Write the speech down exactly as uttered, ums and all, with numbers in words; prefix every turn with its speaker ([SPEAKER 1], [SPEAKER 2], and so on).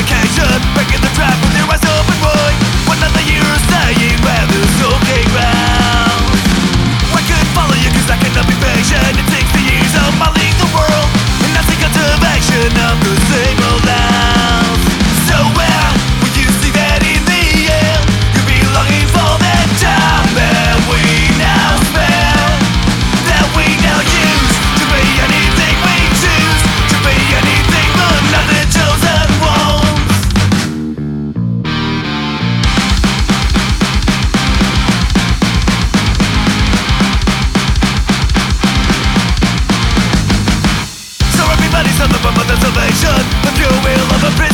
[SPEAKER 1] vacation, breaking the trap with your eyes open wide. One other year of staying where the soaking ground. I could follow you cause I cannot be patient. It takes the years of modeling the world, and that's the cultivation of the same old house. So where will you see that in the air? You'll be longing for that time that we now spare, that we now use to be anything we choose, to be anything but not the chosen ones. So everybody's on the bump of the salvation, the pure will of a prison.